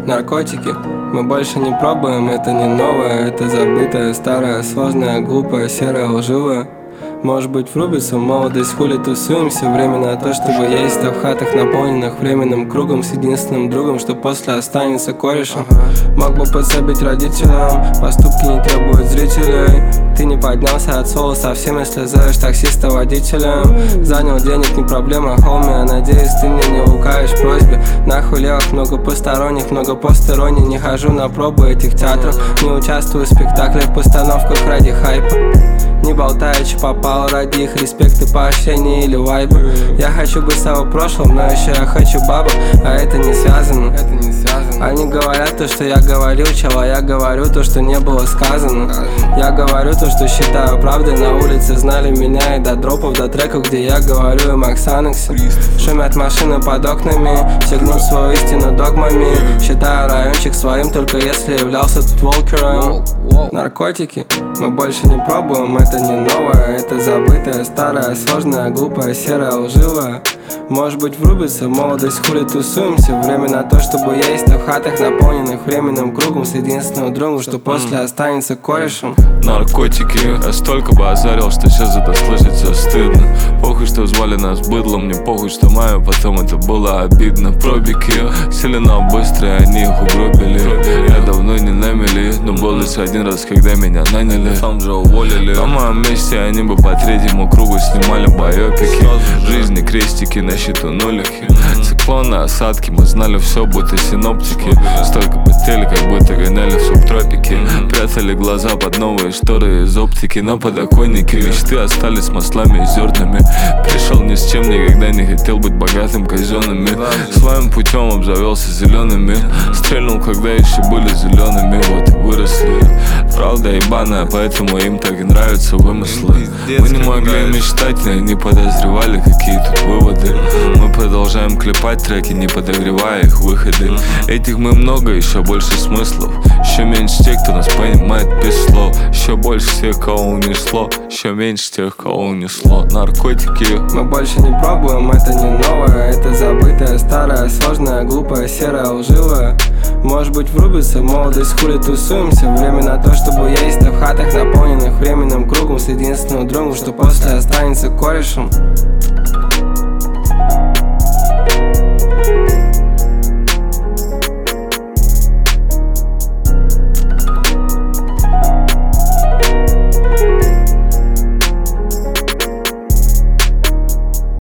Наркотики мы больше не пробуем, это не новое, это забытое, старое, сложное, глупое, серое, лживое. Может быть, врубится в молодость, хули тусуемся. Время на то, чтобы есть, а в хатах, наполненных временным кругом, с единственным другом, что после останется корешем. Мог бы подсобить родителям, поступки не требуют зрителей. Ты не поднялся от слова совсем, если зовешь таксиста водителем. Занял денег, не проблема, холми, а надеюсь, ты мне не лукавишь в просьбе. Нахуй левых, много посторонних, много посторонних. Не хожу на пробы этих театров, не участвую в спектаклях, постановках ради хайпа. Не болтаю, че попало ради их респекта, поощрения или вайбы. Я хочу быть в прошлом, но еще я хочу бабу, а это не связано. Они говорят то, что я говорил, чел, а я говорю то, что не было сказано. Я говорю то, что считаю правдой, на улице знали меня и до дропов, до треков, где я говорю им о Ксанаксе. Шумят машины под окнами, все гнут свою истину догмами. Считаю райончик своим, только если являлся тут волкером. Наркотики мы больше не пробуем, это не новое, это забытое, старое, сложное, глупое, серое, лживое. Может быть, врубится в молодость, хули тусуемся. Время на то, чтобы есть, а в хатах, наполненных временным кругом, с единственным другом, что после останется корешем. Наркотики, я столько бы озарил, что сейчас это слышать все стыдно. Похуй, что звали нас быдлом, мне похуй, что маю, потом это было обидно. Пробики сели нам быстро, они их угробили. Я давно не на мели, но был лишь один раз, когда меня наняли. Там же уволили. На моем месте они бы по третьему кругу снимали байопики. Жизни крестики, на счету нулики. Циклоны, осадки, мы знали все, будто синоптики. Столько потели, как будто гоняли в субтропике. Прятали глаза под новые шторы из оптики. На подоконнике мечты остались маслами и зернами. Пришел ни с чем, никогда не хотел быть богатым казенными. Своим путем обзавелся зелеными. Стрельнул, когда еще были зелеными. Вот и выросли. Правда ебаная, поэтому им так и нравятся вымыслы. Мы не могли мечтать, но и не подозревали, какие тут выводы. Мы продолжаем клепать треки, не подогревая их выходы. Этих мы много, еще больше смыслов. Еще меньше тех, кто нас понимает без слов. Еще больше тех, кого унесло. Еще меньше тех, кого унесло. Наркотики мы больше не пробуем, это не новое, это забытое, старое, сложное, глупое, серое, лживое. Может быть, врубится в молодость, хули тусуемся. Время на то, чтобы есть, а в хатах, наполненных временным кругом, с единственным другом, что после останется корешем.